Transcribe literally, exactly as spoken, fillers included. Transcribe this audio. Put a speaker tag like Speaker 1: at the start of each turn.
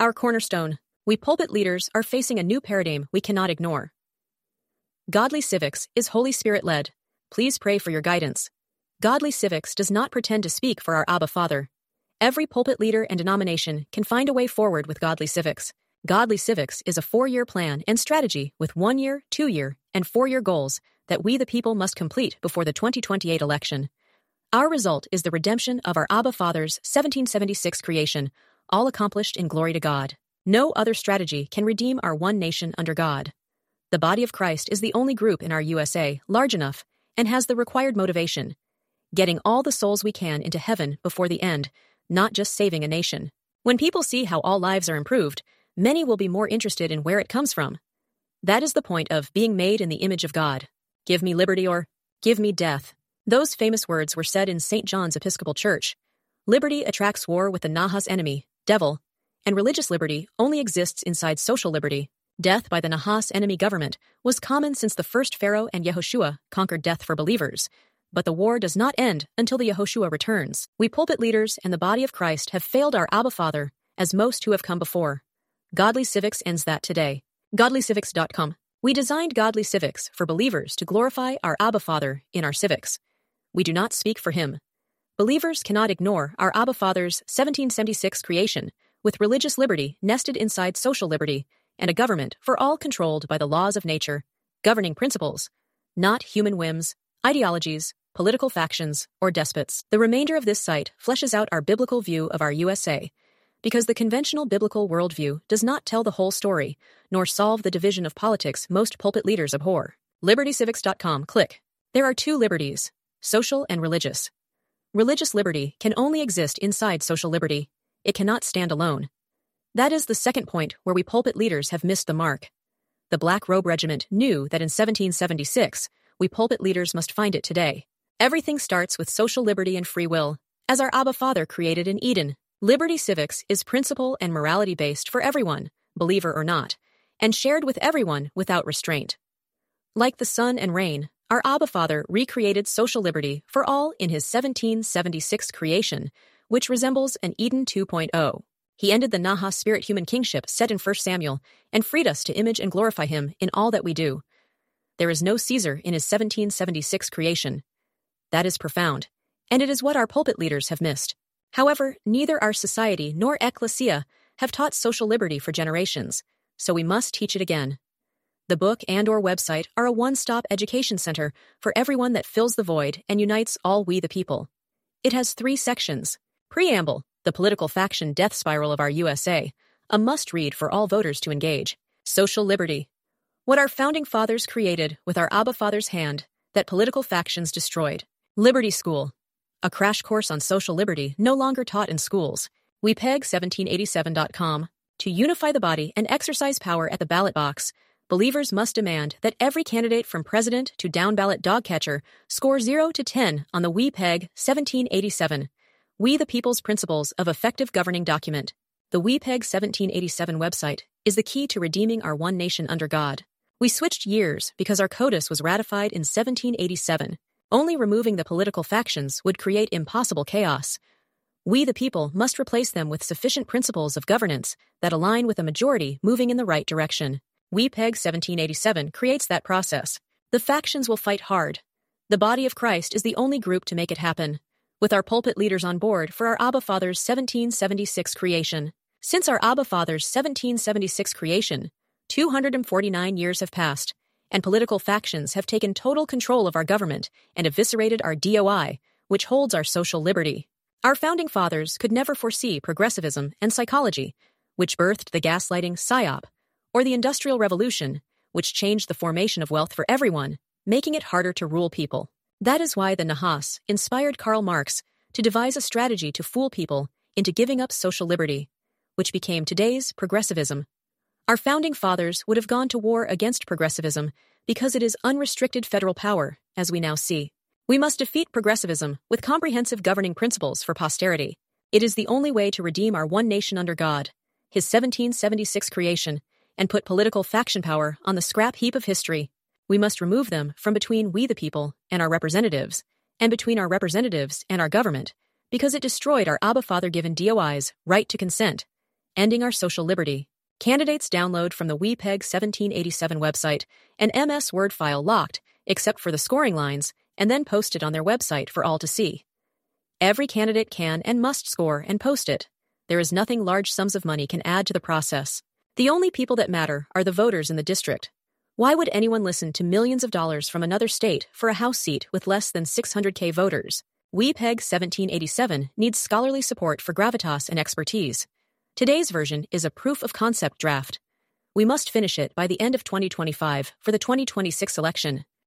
Speaker 1: Our cornerstone. We pulpit leaders are facing a new paradigm we cannot ignore. Godly Civics is Holy Spirit-led. Please pray for your guidance. Godly Civics does not pretend to speak for our Abba Father. Every pulpit leader and denomination can find a way forward with Godly Civics. Godly Civics is a four-year plan and strategy with one-year, two-year, and four-year goals that we the people must complete before the twenty twenty-eight election. Our result is the redemption of our Abba Father's seventeen seventy-six creation, all accomplished in glory to God. No other strategy can redeem our one nation under God. The body of Christ is the only group in our U S A large enough and has the required motivation, getting all the souls we can into heaven before the end, not just saving a nation. When people see how all lives are improved, many will be more interested in where it comes from. That is the point of being made in the image of God. Give me liberty or give me death. Those famous words were said in Saint John's Episcopal Church. Liberty attracts war with the Nahas enemy, devil, and religious liberty only exists inside social liberty. Death by the Nahas enemy government was common since the first Pharaoh and Yehoshua conquered death for believers, but the war does not end until the Yehoshua returns. We pulpit leaders and the body of Christ have failed our Abba Father, as most who have come before. Godly Civics ends that today. godly civics dot com. We designed Godly Civics for believers to glorify our Abba Father in our civics. We do not speak for him. Believers cannot ignore our Abba Father's seventeen seventy-six creation, with religious liberty nested inside social liberty, and a government for all controlled by the laws of nature, governing principles, not human whims, ideologies, political factions, or despots. The remainder of this site fleshes out our biblical view of our U S A, because the conventional biblical worldview does not tell the whole story, nor solve the division of politics most pulpit leaders abhor. liberty civics dot com. Click. There are two liberties, social and religious. Religious liberty can only exist inside social liberty. It cannot stand alone. That is the second point where we pulpit leaders have missed the mark. The Black Robe Regiment knew that in seventeen seventy-six, we pulpit leaders must find it today. Everything starts with social liberty and free will, as our Abba Father created in Eden. Liberty Civics is principle and morality-based for everyone, believer or not, and shared with everyone without restraint. Like the sun and rain, our Abba Father recreated social liberty for all in his seventeen seventy-six creation, which resembles an Eden two point oh. He ended the Nahas spirit-human kingship set in First Samuel and freed us to image and glorify him in all that we do. There is no Caesar in his seventeen seventy-six creation. That is profound, and it is what our pulpit leaders have missed. However, neither our society nor ecclesia have taught social liberty for generations, so we must teach it again. The book and or website are a one-stop education center for everyone that fills the void and unites all we the people. It has three sections. Preamble, the political faction death spiral of our U S A, a must-read for all voters to engage. Social liberty, what our founding fathers created with our Abba Father's hand that political factions destroyed. Liberty School, a crash course on social liberty no longer taught in schools. we peg seventeen eighty-seven dot com. To unify the body and exercise power at the ballot box, believers must demand that every candidate from president to down-ballot dog catcher score zero to ten on the We Peg seventeen eighty-seven, We the People's Principles of Effective Governing document. The We Peg seventeen eighty-seven website is the key to redeeming our one nation under God. We switched years because our CODIS was ratified in seventeen eighty-seven. Only removing the political factions would create impossible chaos. We the people must replace them with sufficient principles of governance that align with a majority moving in the right direction. We Peg seventeen eighty-seven creates that process. The factions will fight hard. The body of Christ is the only group to make it happen, with our pulpit leaders on board for our Abba Father's seventeen seventy-six creation. Since our Abba Father's seventeen seventy-six creation, two hundred forty-nine years have passed, and political factions have taken total control of our government and eviscerated our D O I, which holds our social liberty. Our founding fathers could never foresee progressivism and psychology, which birthed the gaslighting psyop, or the Industrial Revolution, which changed the formation of wealth for everyone, making it harder to rule people. That is why the Nahas inspired Karl Marx to devise a strategy to fool people into giving up social liberty, which became today's progressivism. Our founding fathers would have gone to war against progressivism because it is unrestricted federal power, as we now see. We must defeat progressivism with comprehensive governing principles for posterity. It is the only way to redeem our one nation under God, his seventeen seventy-six creation, and put political faction power on the scrap heap of history. We must remove them from between we the people and our representatives, and between our representatives and our government, because it destroyed our Abba Father-given D O I's right to consent, ending our social liberty. Candidates download from the WePeg seventeen eighty-seven website an M S Word file locked, except for the scoring lines, and then post it on their website for all to see. Every candidate can and must score and post it. There is nothing large sums of money can add to the process. The only people that matter are the voters in the district. Why would anyone listen to millions of dollars from another state for a House seat with less than six hundred thousand voters? WePeg seventeen eighty-seven needs scholarly support for gravitas and expertise. Today's version is a proof-of-concept draft. We must finish it by the end of twenty twenty-five for the twenty twenty-six election.